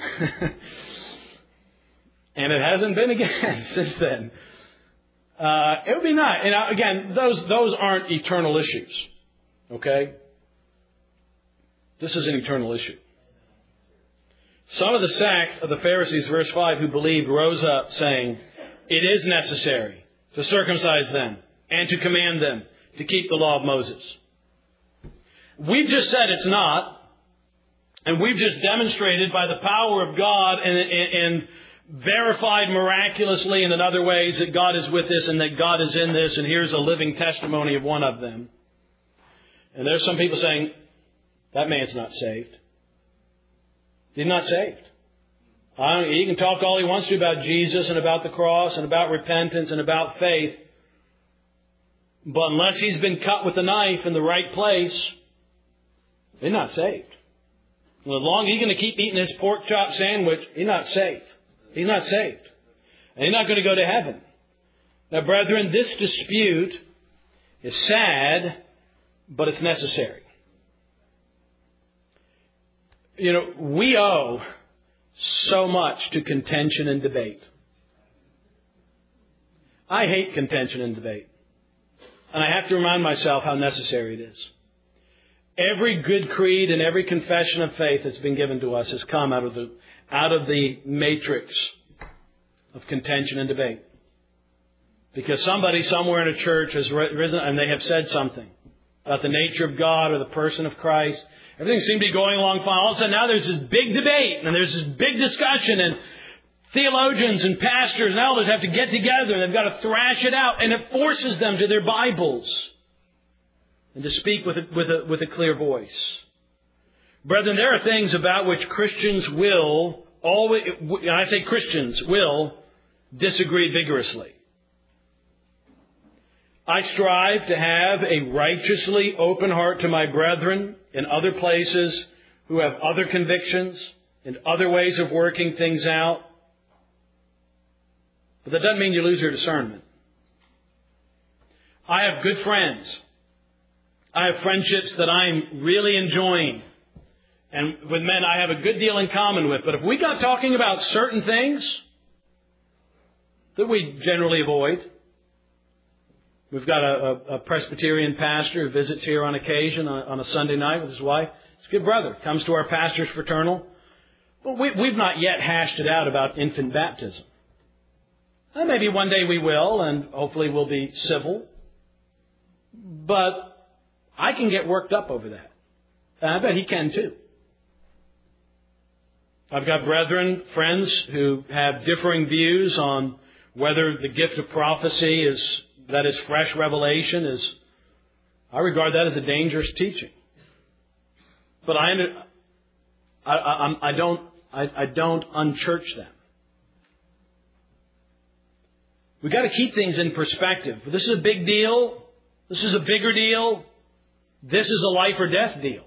And it hasn't been again since then. It would be nice. And again, those aren't eternal issues. Okay? This is an eternal issue. Some of the sect of the Pharisees, verse 5, who believed, rose up saying, it is necessary to circumcise them and to command them to keep the law of Moses. We've just said it's not. And we've just demonstrated by the power of God and verified miraculously and in other ways that God is with us and that God is in this. And here's a living testimony of one of them. And there's some people saying, that man's not saved. He's not saved. He can talk all he wants to about Jesus and about the cross and about repentance and about faith. But unless he's been cut with a knife in the right place, he's not saved. And as long as he's going to keep eating his pork chop sandwich, he's not saved. He's not saved. And he's not going to go to heaven. Now, brethren, this dispute is sad, but it's necessary. You know, we owe so much to contention and debate. I hate contention and debate. And I have to remind myself how necessary it is. Every good creed and every confession of faith that's been given to us has come out of the matrix of contention and debate. Because somebody somewhere in a church has risen and they have said something about the nature of God or the person of Christ. Everything seemed to be going along fine. All of a sudden now there's this big debate and there's this big discussion, and theologians and pastors and elders have to get together and they've got to thrash it out, and it forces them to their Bibles and to speak with a clear voice. Brethren, there are things about which Christians will always, and I say Christians will, disagree vigorously. I strive to have a righteously open heart to my brethren in other places who have other convictions and other ways of working things out. But that doesn't mean you lose your discernment. I have good friends. I have friendships that I'm really enjoying. And with men I have a good deal in common with. But if we got talking about certain things that we generally avoid. We've got a Presbyterian pastor who visits here on occasion on a Sunday night with his wife. He's a good brother. Comes to our pastor's fraternal. But we've not yet hashed it out about infant baptism. And maybe one day we will, and hopefully we'll be civil. But I can get worked up over that. And I bet he can too. I've got brethren, friends who have differing views on whether the gift of prophecy is fresh revelation. I regard that as a dangerous teaching. But I don't unchurch them. We've got to keep things in perspective. This is a big deal. This is a bigger deal. This is a life or death deal.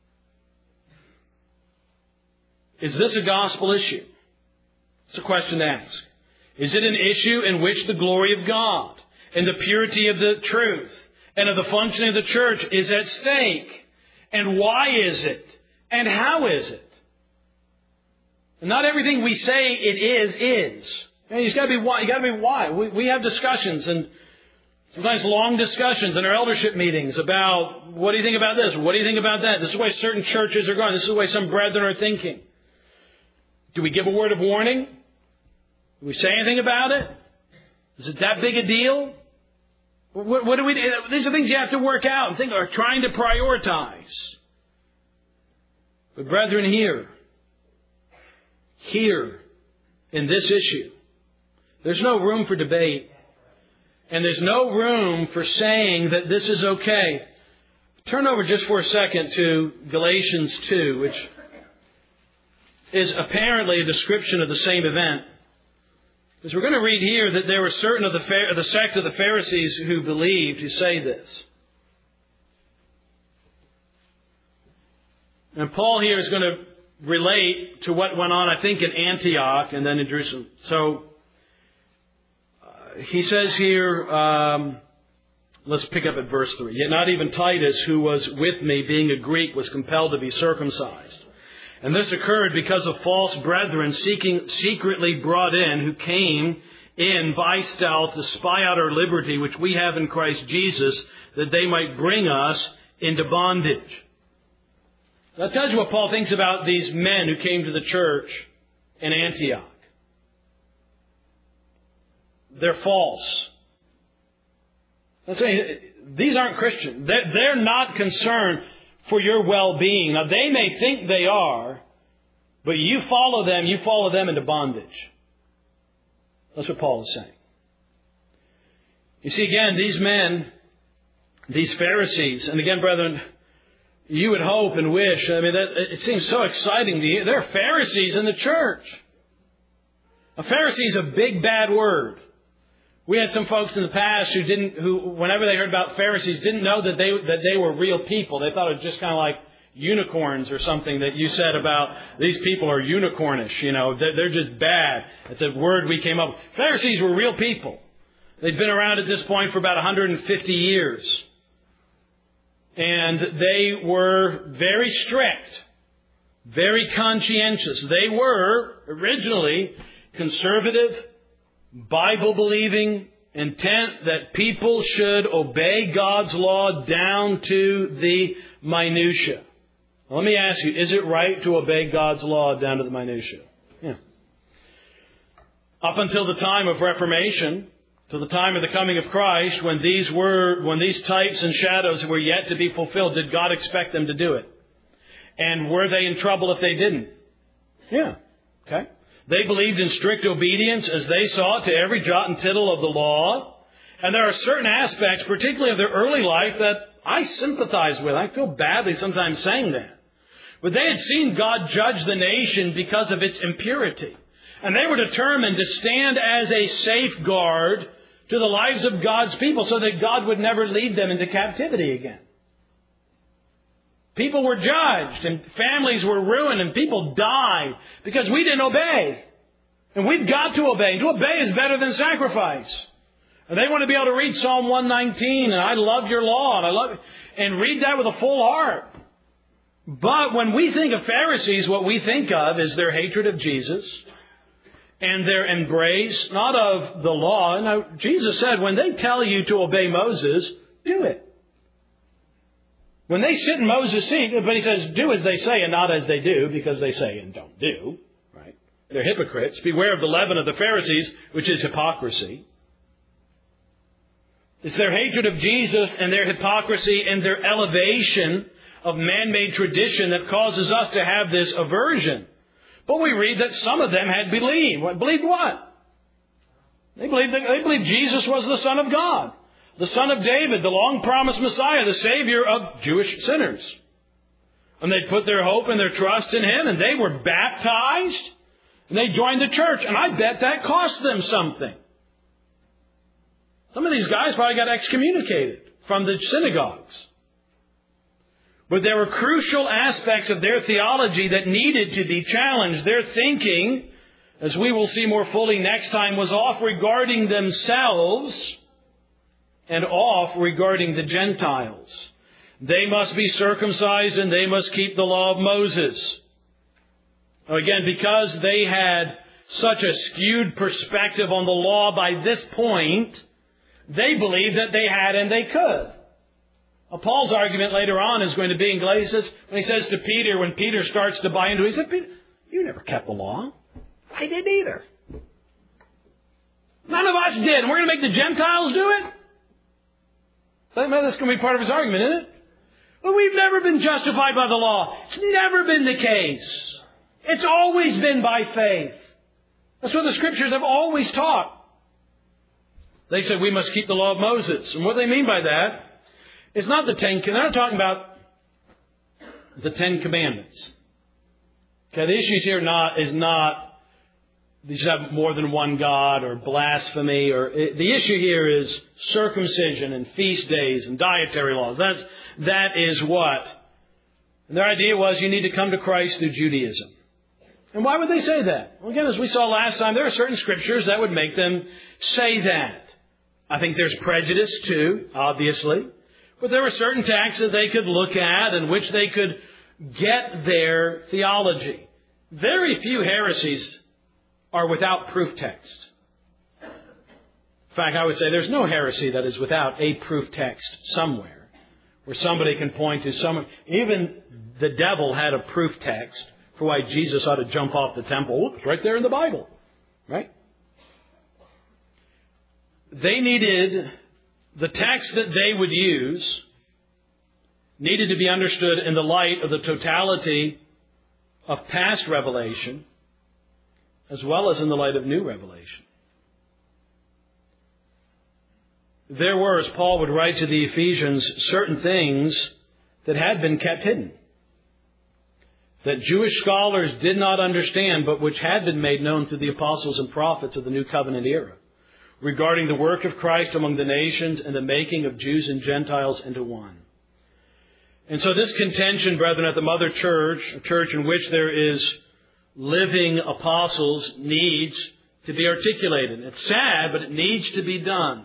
Is this a gospel issue? It's a question to ask. Is it an issue in which the glory of God and the purity of the truth and of the functioning of the church is at stake? And why is it? And how is it? And not everything we say it is. It's got to be why. You got to be why. We have discussions, and sometimes long discussions in our eldership meetings about, what do you think about this? What do you think about that? This is the way certain churches are going. This is the way some brethren are thinking. Do we give a word of warning? Do we say anything about it? Is it that big a deal? What do we do? These are things you have to work out and think, or trying to prioritize. But brethren, here, in this issue, there's no room for debate. And there's no room for saying that this is okay. Turn over just for a second to Galatians 2, which is apparently a description of the same event. Because we're going to read here that there were certain of the sect of the Pharisees who believed, who say this. And Paul here is going to relate to what went on, I think, in Antioch and then in Jerusalem. So, he says here, let's pick up at verse 3. Yet not even Titus, who was with me, being a Greek, was compelled to be circumcised. And this occurred because of false brethren secretly brought in, who came in by stealth to spy out our liberty, which we have in Christ Jesus, that they might bring us into bondage. That tells you what Paul thinks about these men who came to the church in Antioch. They're false. I'm saying, these aren't Christians. They're not concerned for your well-being. Now, they may think they are, but you follow them into bondage. That's what Paul is saying. You see, again, these men, these Pharisees, and again, brethren, you would hope and wish, it seems so exciting to you. There are Pharisees in the church. A Pharisee is a big, bad word. We had some folks in the past who, whenever they heard about Pharisees, didn't know that they were real people. They thought it was just kind of like unicorns or something that you said about these people are unicornish. They're just bad. It's a word we came up with. Pharisees were real people. They'd been around at this point for about 150 years. And they were very strict, very conscientious. They were originally conservative, Bible-believing, intent that people should obey God's law down to the minutia. Let me ask you, is it right to obey God's law down to the minutia? Yeah. Up until the time of Reformation, to the time of the coming of Christ, when these types and shadows were yet to be fulfilled, did God expect them to do it? And were they in trouble if they didn't? Yeah. Okay. They believed in strict obedience as they saw it to every jot and tittle of the law. And there are certain aspects, particularly of their early life, that I sympathize with. I feel badly sometimes saying that. But they had seen God judge the nation because of its impurity. And they were determined to stand as a safeguard to the lives of God's people so that God would never lead them into captivity again. People were judged and families were ruined and people died because we didn't obey. And we've got to obey. And to obey is better than sacrifice. And they want to be able to read Psalm 119 and I love your law and read that with a full heart. But when we think of Pharisees, what we think of is their hatred of Jesus and their embrace, not of the law. Now, Jesus said, when they tell you to obey Moses, do it. When they sit in Moses' seat, but he says, do as they say and not as they do, because they say and don't do. Right? They're hypocrites. Beware of the leaven of the Pharisees, which is hypocrisy. It's their hatred of Jesus and their hypocrisy and their elevation of man-made tradition that causes us to have this aversion. But we read that some of them had believed. Believed what? They believed Jesus was the Son of God, the Son of David, the long-promised Messiah, the Savior of Jewish sinners. And they put their hope and their trust in Him, and they were baptized, and they joined the church. And I bet that cost them something. Some of these guys probably got excommunicated from the synagogues. But there were crucial aspects of their theology that needed to be challenged. Their thinking, as we will see more fully next time, was off regarding themselves and off regarding the Gentiles. They must be circumcised and they must keep the law of Moses. Again, because they had such a skewed perspective on the law by this point, they believed that they had and they could. Paul's argument later on is going to be in Galatians, when he says to Peter, when Peter starts to buy into it, he said, Peter, you never kept the law. I didn't either. None of us did. And we're going to make the Gentiles do it? That's going to be part of his argument, isn't it? Well, we've never been justified by the law. It's never been the case. It's always been by faith. That's what the Scriptures have always taught. They said we must keep the law of Moses. And what they mean by that is not the they're not talking about the Ten Commandments. Okay, the issues here is not you should have more than one God or blasphemy. The issue here is circumcision and feast days and dietary laws. That is what. And their idea was you need to come to Christ through Judaism. And why would they say that? Well, again, as we saw last time, there are certain scriptures that would make them say that. I think there's prejudice too, obviously. But there were certain texts that they could look at in which they could get their theology. Very few heresies are without proof text. In fact, I would say there's no heresy that is without a proof text somewhere where somebody can point to someone. Even the devil had a proof text for why Jesus ought to jump off the temple. It's right there in the Bible. Right? They needed the text that they would use needed to be understood in the light of the totality of past revelation, as well as in the light of new revelation. There were, as Paul would write to the Ephesians, certain things that had been kept hidden, that Jewish scholars did not understand, but which had been made known through the apostles and prophets of the New Covenant era, regarding the work of Christ among the nations and the making of Jews and Gentiles into one. And so this contention, brethren, at the Mother Church, a church in which there is living apostles, needs to be articulated. It's sad, but it needs to be done.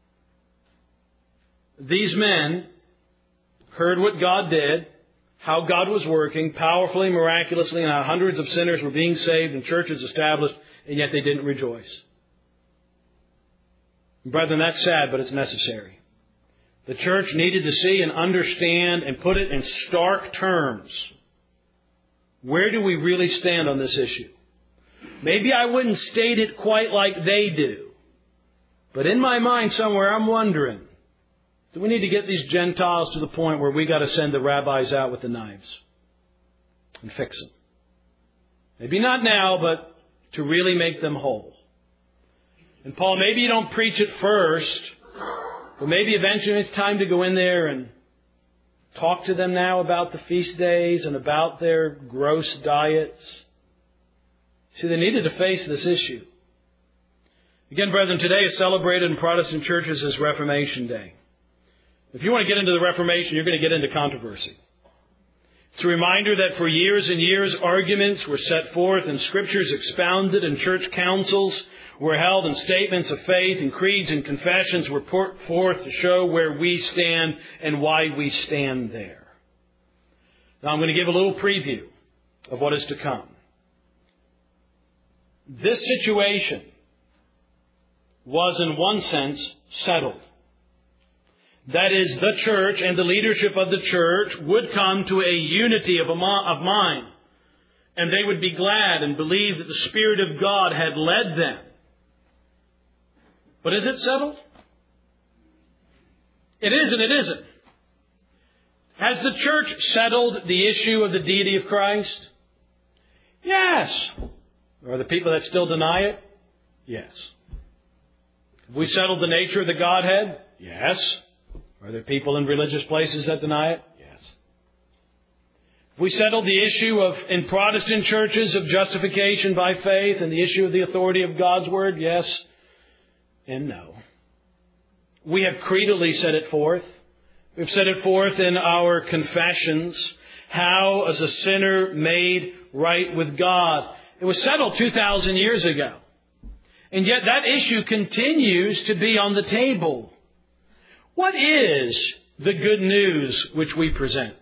These men heard what God did, how God was working powerfully, miraculously, and how hundreds of sinners were being saved and churches established, and yet they didn't rejoice. Brethren, that's sad, but it's necessary. The church needed to see and understand and put it in stark terms. Where do we really stand on this issue? Maybe I wouldn't state it quite like they do. But in my mind somewhere, I'm wondering, do we need to get these Gentiles to the point where we got to send the rabbis out with the knives and fix them? Maybe not now, but to really make them whole. And Paul, maybe you don't preach it first, but maybe eventually it's time to go in there and talk to them now about the feast days and about their gross diets. See, they needed to face this issue. Again, brethren, today is celebrated in Protestant churches as Reformation Day. If you want to get into the Reformation, you're going to get into controversy. It's a reminder that for years and years, arguments were set forth and scriptures expounded and church councils were held and statements of faith and creeds and confessions were put forth to show where we stand and why we stand there. Now I'm going to give a little preview of what is to come. This situation was in one sense settled. That is, the church and the leadership of the church would come to a unity of mind. And they would be glad and believe that the Spirit of God had led them. But is it settled? It is and it isn't. Has the church settled the issue of the deity of Christ? Yes. Are the people that still deny it? Yes. Have we settled the nature of the Godhead? Yes. Are there people in religious places that deny it? Yes. Have we settled the issue in Protestant churches of justification by faith and the issue of the authority of God's Word? Yes and no. We have creedally set it forth. We've set it forth in our confessions, how as a sinner made right with God. It was settled 2,000 years ago. And yet that issue continues to be on the table. What is the good news which we present?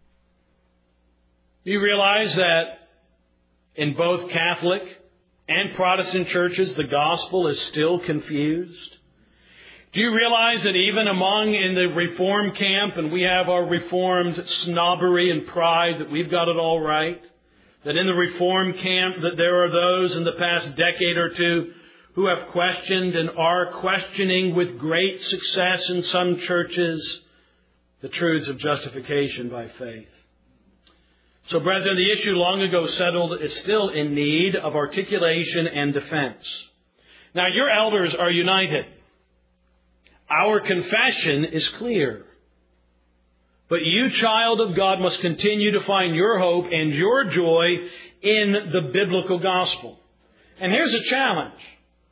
Do you realize that in both Catholic and Protestant churches, the gospel is still confused? Do you realize that even in the Reformed camp, and we have our Reformed snobbery and pride that we've got it all right, that in the Reformed camp that there are those in the past decade or two who have questioned and are questioning with great success in some churches the truths of justification by faith. So, brethren, the issue long ago settled is still in need of articulation and defense. Now, your elders are united. Our confession is clear. But you, child of God, must continue to find your hope and your joy in the biblical gospel. And here's a challenge.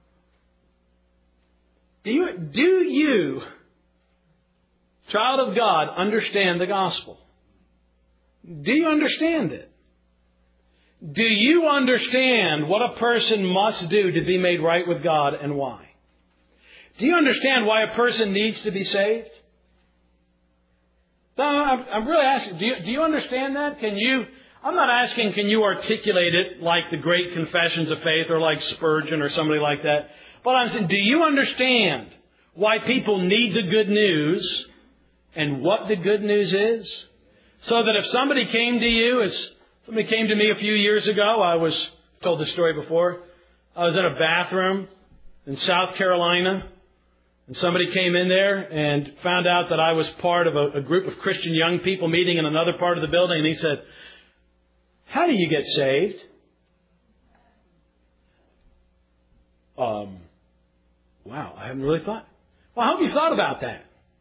Do you, child of God, understand the gospel? Do you understand it? Do you understand what a person must do to be made right with God and why? Do you understand why a person needs to be saved? No, I'm really asking, do you understand that? I'm not asking, can you articulate it like the great confessions of faith or like Spurgeon or somebody like that? But I'm saying, do you understand why people need the good news and what the good news is? So that if somebody came to you, as somebody came to me a few years ago, I've told this story before. I was in a bathroom in South Carolina, And somebody came in there and found out that I was part of a group of Christian young people meeting in another part of the building. And he said, "How do you get saved?" Wow, I haven't really thought. Well, I hope you thought about that.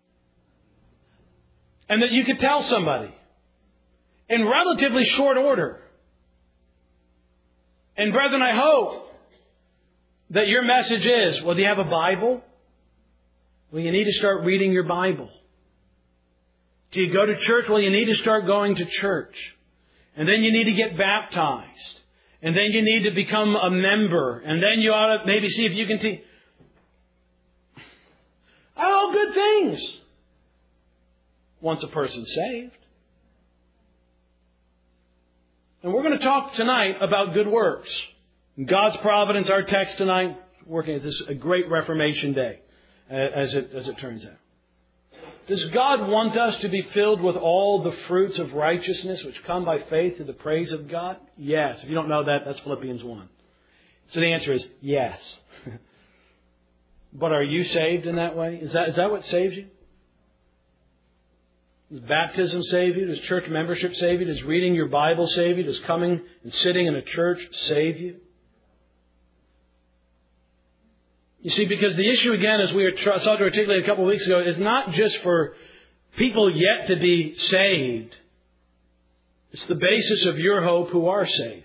And that you could tell somebody in relatively short order. And brethren, I hope that your message is, well, do you have a Bible? Well, you need to start reading your Bible. Do you go to church? Well, you need to start going to church. And then you need to get baptized. And then you need to become a member. And then you ought to maybe see if you can teach. All good things. Once a person's saved. And we're going to talk tonight about good works. God's providence, our text tonight, working at this a great Reformation day, as it turns out. Does God want us to be filled with all the fruits of righteousness which come by faith to the praise of God? Yes. If you don't know that, that's Philippians 1. So the answer is yes. But are you saved in that way? Is that what saves you? Does baptism save you? Does church membership save you? Does reading your Bible save you? Does coming and sitting in a church save you? You see, because the issue, again, as we sought to articulate a couple of weeks ago, is not just for people yet to be saved. It's the basis of your hope who are saved.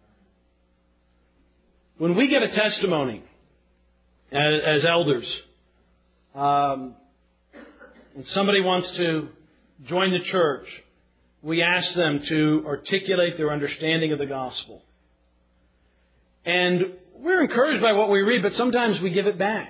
When we get a testimony as elders, and somebody wants to join the church, we ask them to articulate their understanding of the gospel. And we're encouraged by what we read, but sometimes we give it back.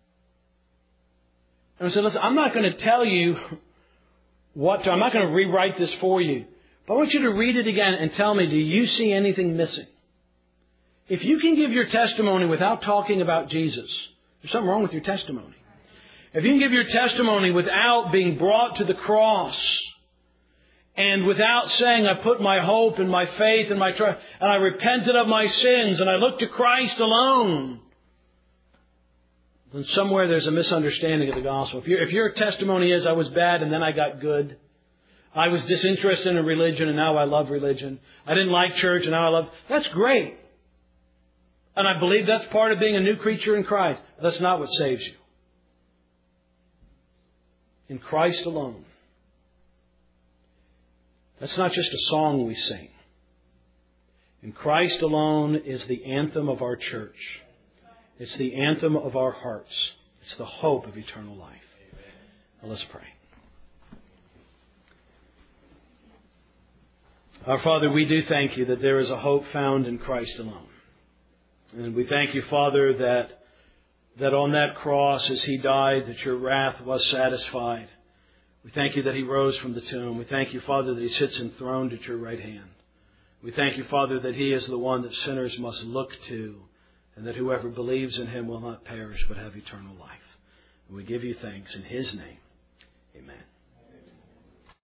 And we say, listen, I'm not going to tell you I'm not going to rewrite this for you. But I want you to read it again and tell me, do you see anything missing? If you can give your testimony without talking about Jesus, there's something wrong with your testimony. If you can give your testimony without being brought to the cross, and without saying, I put my hope and my faith and my trust, and I repented of my sins, and I looked to Christ alone, then somewhere there's a misunderstanding of the gospel. If your testimony is, I was bad and then I got good, I was disinterested in religion and now I love religion, I didn't like church and now I love, that's great. And I believe that's part of being a new creature in Christ. That's not what saves you. In Christ alone. That's not just a song we sing. In Christ alone is the anthem of our church. It's the anthem of our hearts. It's the hope of eternal life. Well, let's pray. Our Father, we do thank you that there is a hope found in Christ alone. And we thank you, Father, that on that cross as He died, that your wrath was satisfied. We thank you that He rose from the tomb. We thank you, Father, that He sits enthroned at your right hand. We thank you, Father, that He is the one that sinners must look to, and that whoever believes in Him will not perish but have eternal life. And we give you thanks in His name. Amen.